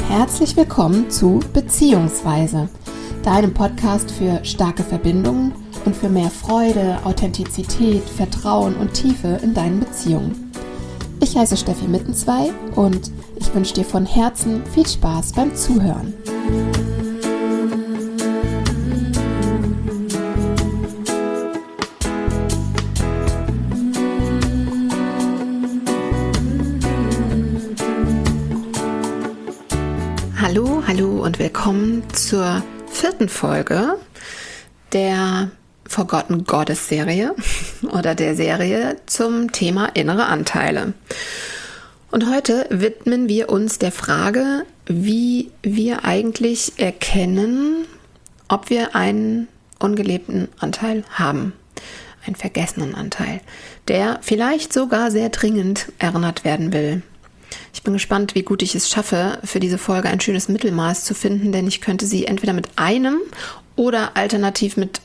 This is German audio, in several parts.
Herzlich willkommen zu Beziehungsweise, deinem Podcast für starke Verbindungen und für mehr Freude, Authentizität, Vertrauen und Tiefe in deinen Beziehungen. Ich heiße Steffi Mittenzwei und ich wünsche dir von Herzen viel Spaß beim Zuhören. Hallo und willkommen zur 4. Folge der Forgotten Goddess Serie oder der Serie zum Thema innere Anteile. Und heute widmen wir uns der Frage, wie wir eigentlich erkennen, ob wir einen ungelebten Anteil haben, einen vergessenen Anteil, der vielleicht sogar sehr dringend erinnert werden will. Ich bin gespannt, wie gut ich es schaffe, für diese Folge ein schönes Mittelmaß zu finden, denn ich könnte sie entweder mit einem oder alternativ mit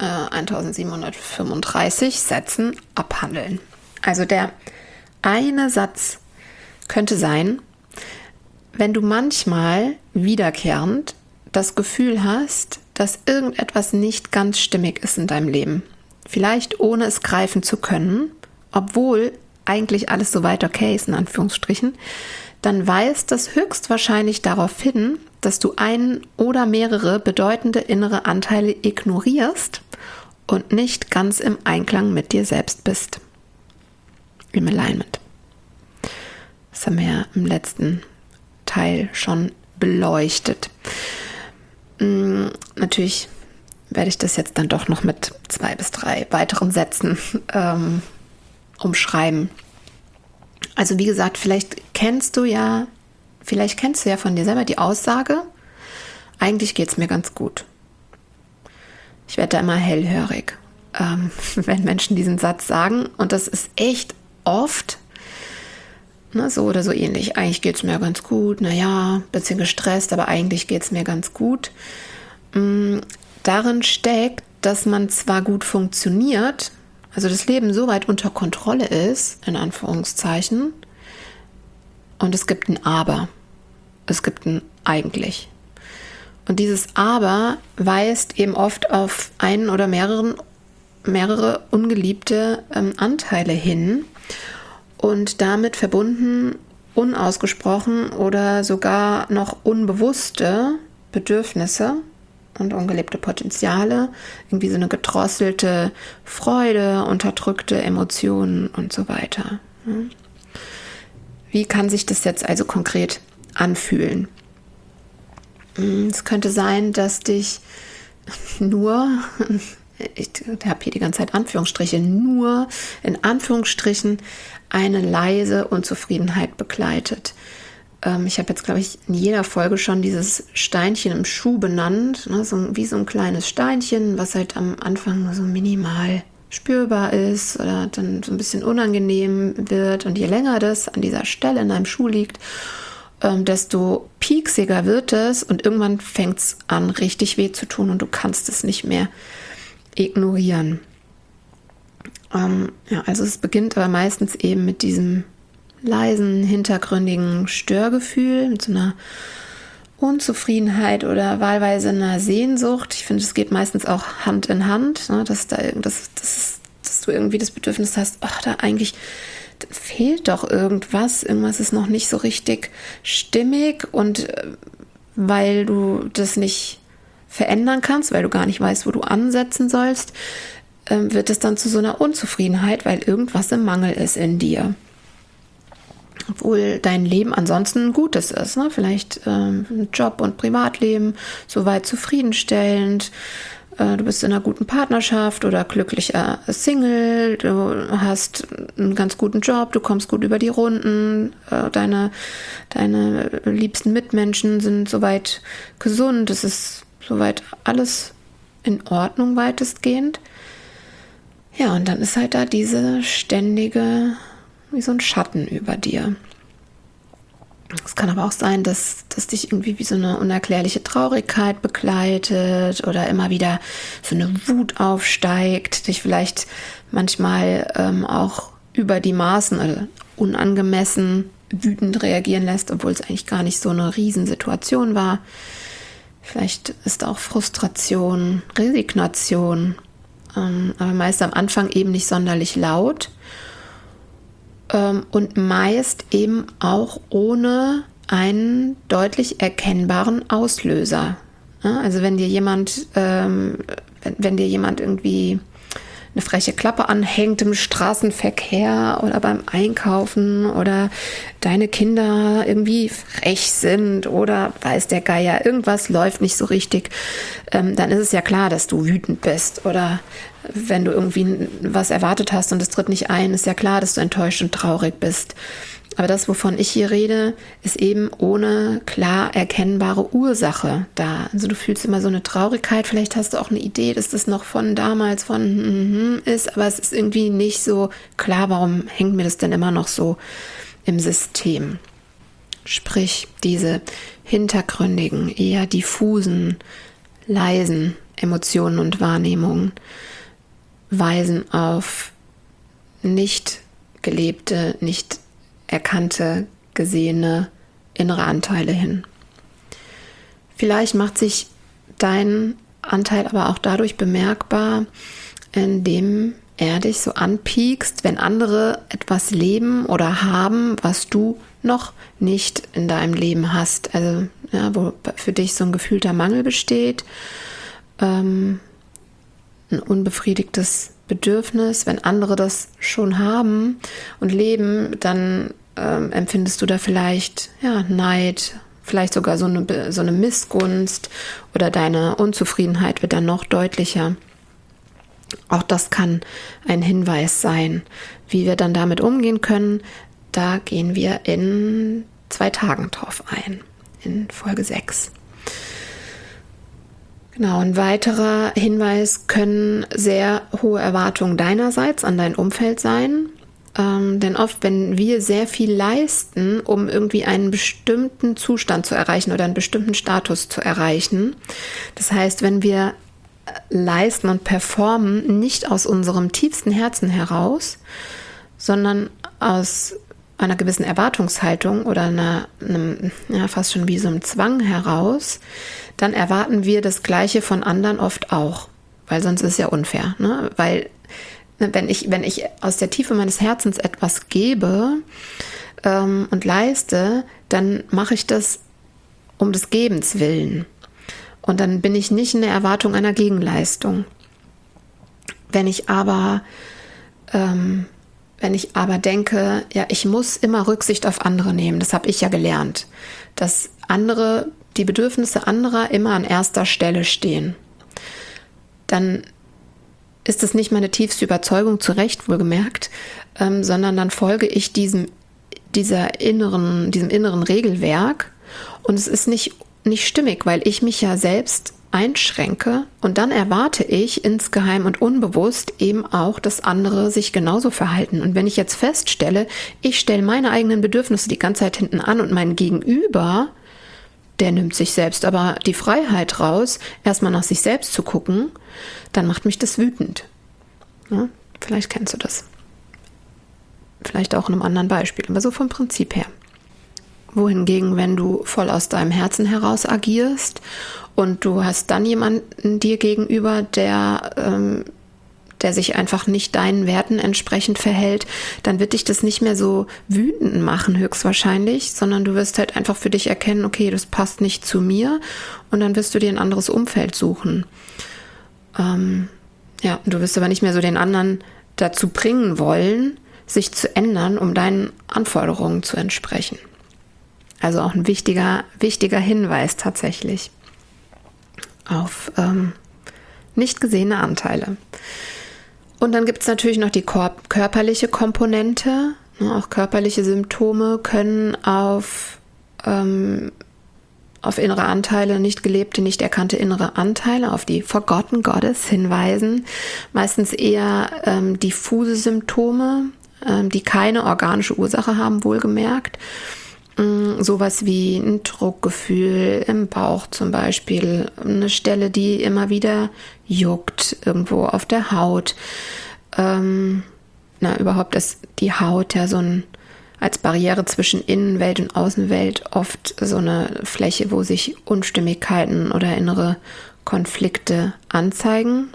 1735 Sätzen abhandeln. Also der eine Satz könnte sein, wenn du manchmal wiederkehrend das Gefühl hast, dass irgendetwas nicht ganz stimmig ist in deinem Leben, vielleicht ohne es greifen zu können, obwohl eigentlich alles soweit okay ist, in Anführungsstrichen, dann weist das höchstwahrscheinlich darauf hin, dass du einen oder mehrere bedeutende innere Anteile ignorierst und nicht ganz im Einklang mit dir selbst bist. Im Alignment. Das haben wir ja im letzten Teil schon beleuchtet. Natürlich werde ich das jetzt dann doch noch mit 2 bis 3 weiteren Sätzen umschreiben. Also wie gesagt, vielleicht kennst du ja von dir selber die Aussage, eigentlich geht es mir ganz gut. Ich werde da immer hellhörig, wenn Menschen diesen Satz sagen, und das ist echt oft so oder so ähnlich. Eigentlich geht es mir ganz gut, bisschen gestresst, aber eigentlich geht es mir ganz gut. Darin steckt, dass man zwar gut funktioniert, also das Leben so weit unter Kontrolle ist, in Anführungszeichen, und es gibt ein Aber. Es gibt ein Eigentlich. Und dieses Aber weist eben oft auf einen oder mehrere ungeliebte Anteile hin und damit verbunden unausgesprochen oder sogar noch unbewusste Bedürfnisse und ungelebte Potenziale, irgendwie so eine gedrosselte Freude, unterdrückte Emotionen und so weiter. Wie kann sich das jetzt also konkret anfühlen? Es könnte sein, dass dich nur, ich habe hier die ganze Zeit Anführungsstriche, nur in Anführungsstrichen eine leise Unzufriedenheit begleitet. Ich habe jetzt, glaube ich, in jeder Folge schon dieses Steinchen im Schuh benannt, wie so ein kleines Steinchen, was halt am Anfang nur so minimal spürbar ist oder dann so ein bisschen unangenehm wird. Und je länger das an dieser Stelle in deinem Schuh liegt, desto pieksiger wird es und irgendwann fängt es an, richtig weh zu tun und du kannst es nicht mehr ignorieren. Also es beginnt aber meistens eben mit diesem leisen, hintergründigen Störgefühl, mit so einer Unzufriedenheit oder wahlweise einer Sehnsucht. Ich finde, es geht meistens auch Hand in Hand, dass du irgendwie das Bedürfnis hast, da eigentlich fehlt doch irgendwas ist noch nicht so richtig stimmig, und weil du das nicht verändern kannst, weil du gar nicht weißt, wo du ansetzen sollst, wird es dann zu so einer Unzufriedenheit, weil irgendwas im Mangel ist in dir. Obwohl dein Leben ansonsten ein gutes ist, Vielleicht Job und Privatleben soweit zufriedenstellend, du bist in einer guten Partnerschaft oder glücklicher Single, du hast einen ganz guten Job, du kommst gut über die Runden, deine liebsten Mitmenschen sind soweit gesund, es ist soweit alles in Ordnung weitestgehend. Ja, und dann ist halt da diese ständige, wie so ein Schatten über dir. Es kann aber auch sein, dass dich irgendwie wie so eine unerklärliche Traurigkeit begleitet oder immer wieder so eine Wut aufsteigt, dich vielleicht manchmal auch über die Maßen oder unangemessen wütend reagieren lässt, obwohl es eigentlich gar nicht so eine Riesensituation war. Vielleicht ist auch Frustration, Resignation, aber meist am Anfang eben nicht sonderlich laut und meist eben auch ohne einen deutlich erkennbaren Auslöser. Ja, also wenn dir jemand irgendwie eine freche Klappe anhängt im Straßenverkehr oder beim Einkaufen oder deine Kinder irgendwie frech sind oder weiß der Geier, irgendwas läuft nicht so richtig, dann ist es ja klar, dass du wütend bist. Oder wenn du irgendwie was erwartet hast und es tritt nicht ein, ist ja klar, dass du enttäuscht und traurig bist. Aber das, wovon ich hier rede, ist eben ohne klar erkennbare Ursache da. Also du fühlst immer so eine Traurigkeit, vielleicht hast du auch eine Idee, dass das noch von damals ist, aber es ist irgendwie nicht so klar, warum hängt mir das denn immer noch so im System. Sprich, diese hintergründigen, eher diffusen, leisen Emotionen und Wahrnehmungen weisen auf nicht gelebte, nicht erkannte, gesehene innere Anteile hin. Vielleicht macht sich dein Anteil aber auch dadurch bemerkbar, indem er dich so anpiekst, wenn andere etwas leben oder haben, was du noch nicht in deinem Leben hast. Also ja, wo für dich so ein gefühlter Mangel besteht, ein unbefriedigtes Bedürfnis. Wenn andere das schon haben und leben, dann empfindest du da vielleicht Neid, vielleicht sogar so eine Missgunst oder deine Unzufriedenheit wird dann noch deutlicher. Auch das kann ein Hinweis sein. Wie wir dann damit umgehen können, da gehen wir in 2 Tagen drauf ein, in Folge 6. Genau, ein weiterer Hinweis können sehr hohe Erwartungen deinerseits an dein Umfeld sein. Denn oft, wenn wir sehr viel leisten, um irgendwie einen bestimmten Zustand zu erreichen oder einen bestimmten Status zu erreichen, das heißt, wenn wir leisten und performen, nicht aus unserem tiefsten Herzen heraus, sondern aus einer gewissen Erwartungshaltung oder einem fast schon wie so einem Zwang heraus, dann erwarten wir das Gleiche von anderen oft auch, weil sonst ist es ja unfair, ne? Weil wenn ich aus der Tiefe meines Herzens etwas gebe und leiste, dann mache ich das um des Gebens willen. Und dann bin ich nicht in der Erwartung einer Gegenleistung. Wenn ich aber denke, ja, ich muss immer Rücksicht auf andere nehmen, das habe ich ja gelernt, dass die Bedürfnisse anderer immer an erster Stelle stehen, dann ist es nicht meine tiefste Überzeugung, zu Recht wohlgemerkt, sondern dann folge ich diesem inneren Regelwerk und es ist nicht stimmig, weil ich mich ja selbst einschränke und dann erwarte ich insgeheim und unbewusst eben auch, dass andere sich genauso verhalten. Und wenn ich jetzt feststelle, ich stelle meine eigenen Bedürfnisse die ganze Zeit hinten an und mein Gegenüber, der nimmt sich selbst aber die Freiheit raus, erstmal nach sich selbst zu gucken, dann macht mich das wütend. Ja, vielleicht kennst du das. Vielleicht auch in einem anderen Beispiel, aber so vom Prinzip her. Wohingegen, wenn du voll aus deinem Herzen heraus agierst und du hast dann jemanden dir gegenüber, der sich einfach nicht deinen Werten entsprechend verhält, dann wird dich das nicht mehr so wütend machen höchstwahrscheinlich, sondern du wirst halt einfach für dich erkennen, okay, das passt nicht zu mir und dann wirst du dir ein anderes Umfeld suchen. Du wirst aber nicht mehr so den anderen dazu bringen wollen, sich zu ändern, um deinen Anforderungen zu entsprechen. Also auch ein wichtiger Hinweis tatsächlich auf nicht gesehene Anteile. Und dann gibt es natürlich noch die körperliche Komponente. Auch körperliche Symptome können auf innere Anteile, nicht gelebte, nicht erkannte innere Anteile, auf die Forgotten Goddess hinweisen. Meistens eher diffuse Symptome, die keine organische Ursache haben, wohlgemerkt. Sowas wie ein Druckgefühl im Bauch zum Beispiel, eine Stelle, die immer wieder juckt, irgendwo auf der Haut. Überhaupt ist die Haut ja so als Barriere zwischen Innenwelt und Außenwelt oft so eine Fläche, wo sich Unstimmigkeiten oder innere Konflikte anzeigen.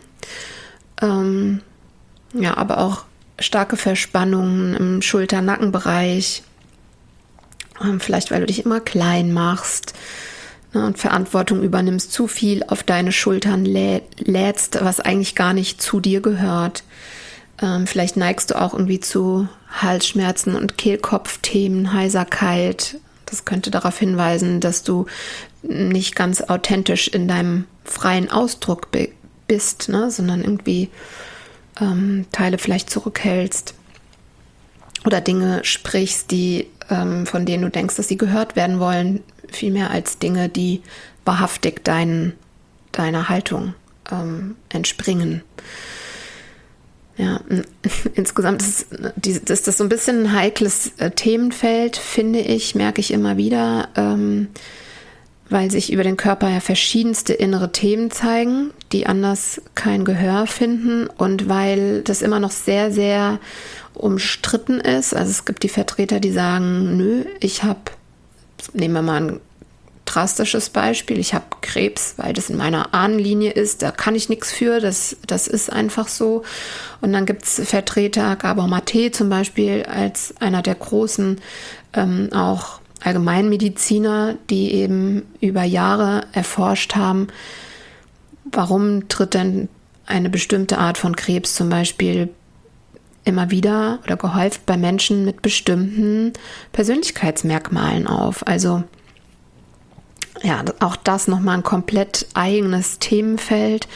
Ja, aber auch starke Verspannungen im Schulter-Nackenbereich, vielleicht weil du dich immer klein machst, ne, und Verantwortung übernimmst, zu viel auf deine Schultern lädst, was eigentlich gar nicht zu dir gehört. Vielleicht neigst du auch irgendwie zu Halsschmerzen und Kehlkopfthemen, Heiserkeit. Das könnte darauf hinweisen, dass du nicht ganz authentisch in deinem freien Ausdruck bist, ne, sondern irgendwie Teile vielleicht zurückhältst oder Dinge sprichst, von denen du denkst, dass sie gehört werden wollen, viel mehr als Dinge, die wahrhaftig deiner Haltung entspringen. Ja, insgesamt ist das so ein bisschen ein heikles Themenfeld, finde ich, merke ich immer wieder, weil sich über den Körper ja verschiedenste innere Themen zeigen, die anders kein Gehör finden und weil das immer noch sehr, sehr umstritten ist. Also es gibt die Vertreter, die sagen, nö, nehmen wir mal ein drastisches Beispiel, ich habe Krebs, weil das in meiner Ahnenlinie ist, da kann ich nichts für, das ist einfach so. Und dann gibt es Vertreter, Gabor Mate zum Beispiel, als einer der großen, auch Allgemeinmediziner, die eben über Jahre erforscht haben, warum tritt denn eine bestimmte Art von Krebs zum Beispiel immer wieder oder gehäuft bei Menschen mit bestimmten Persönlichkeitsmerkmalen auf. Also ja, auch das nochmal ein komplett eigenes Themenfeld.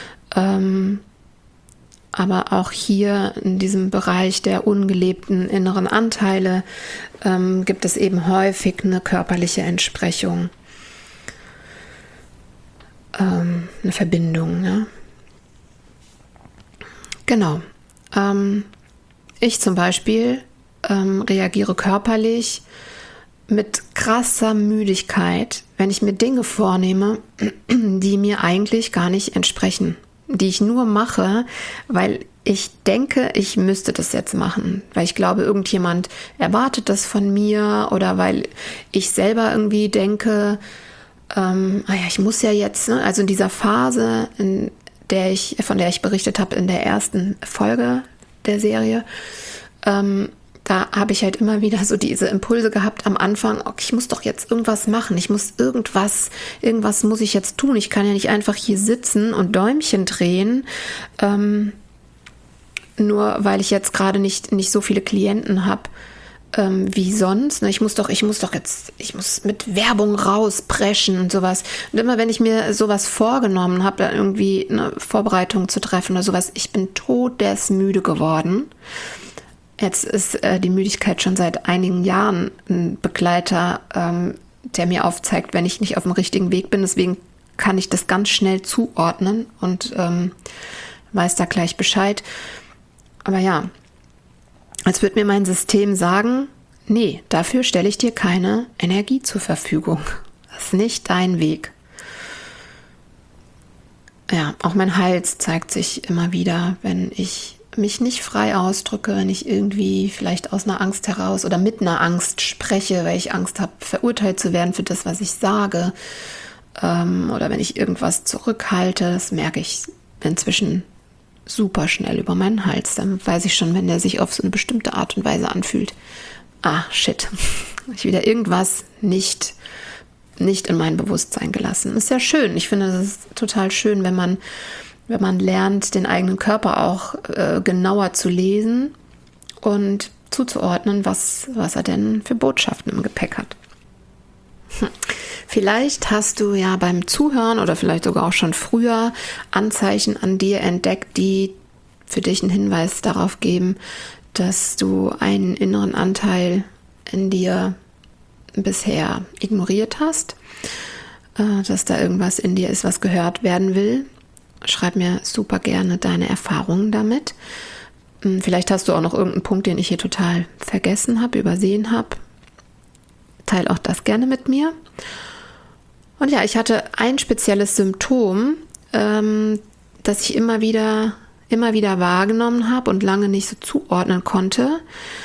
Aber auch hier in diesem Bereich der ungelebten inneren Anteile gibt es eben häufig eine körperliche Entsprechung, eine Verbindung. Ja? Genau. Ich zum Beispiel reagiere körperlich mit krasser Müdigkeit, wenn ich mir Dinge vornehme, die mir eigentlich gar nicht entsprechen, die ich nur mache, weil ich denke, ich müsste das jetzt machen, weil ich glaube, irgendjemand erwartet das von mir oder weil ich selber irgendwie denke, ich muss ja jetzt, ne? Also in dieser Phase, von der ich berichtet habe in der ersten Folge der Serie, da habe ich halt immer wieder so diese Impulse gehabt am Anfang, okay, ich muss doch jetzt irgendwas machen, ich muss irgendwas muss ich jetzt tun, ich kann ja nicht einfach hier sitzen und Däumchen drehen, nur weil ich jetzt gerade nicht so viele Klienten habe wie sonst. Ich muss mit Werbung rauspreschen und sowas. Und immer wenn ich mir sowas vorgenommen habe, da irgendwie eine Vorbereitung zu treffen oder sowas, ich bin todesmüde geworden. Jetzt ist die Müdigkeit schon seit einigen Jahren ein Begleiter, der mir aufzeigt, wenn ich nicht auf dem richtigen Weg bin. Deswegen kann ich das ganz schnell zuordnen und weiß da gleich Bescheid. Aber ja, als würde mir mein System sagen, nee, dafür stelle ich dir keine Energie zur Verfügung. Das ist nicht dein Weg. Ja, auch mein Hals zeigt sich immer wieder, wenn ich mich nicht frei ausdrücke, wenn ich irgendwie vielleicht aus einer Angst heraus oder mit einer Angst spreche, weil ich Angst habe, verurteilt zu werden für das, was ich sage. Oder wenn ich irgendwas zurückhalte, das merke ich inzwischen super schnell über meinen Hals. Dann weiß ich schon, wenn der sich auf so eine bestimmte Art und Weise anfühlt. Shit. Ich wieder irgendwas nicht in mein Bewusstsein gelassen. Ist ja schön. Ich finde, das ist total schön, wenn man lernt, den eigenen Körper auch genauer zu lesen und zuzuordnen, was er denn für Botschaften im Gepäck hat. Vielleicht hast du ja beim Zuhören oder vielleicht sogar auch schon früher Anzeichen an dir entdeckt, die für dich einen Hinweis darauf geben, dass du einen inneren Anteil in dir bisher ignoriert hast, dass da irgendwas in dir ist, was gehört werden will. Schreib mir super gerne deine Erfahrungen damit. Vielleicht hast du auch noch irgendeinen Punkt, den ich hier total vergessen habe, übersehen habe. Teil auch das gerne mit mir. Und ja, ich hatte ein spezielles Symptom, das ich immer wieder wahrgenommen habe und lange nicht so zuordnen konnte.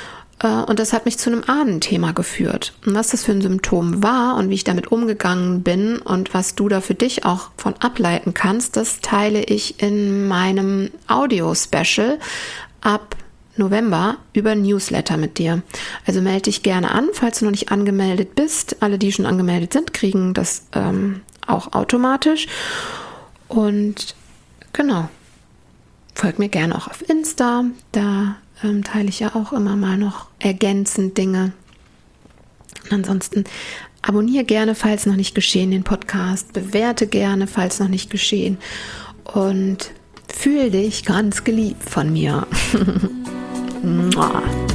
Und das hat mich zu einem Ahnenthema geführt. Und was das für ein Symptom war und wie ich damit umgegangen bin und was du da für dich auch von ableiten kannst, das teile ich in meinem Audio-Special ab November über Newsletter mit dir. Also melde dich gerne an, falls du noch nicht angemeldet bist. Alle, die schon angemeldet sind, kriegen das auch automatisch. Und genau, folg mir gerne auch auf Insta. Da teile ich ja auch immer mal noch ergänzend Dinge. Und ansonsten abonniere gerne, falls noch nicht geschehen, den Podcast. Bewerte gerne, falls noch nicht geschehen. Und fühl dich ganz geliebt von mir. Mua.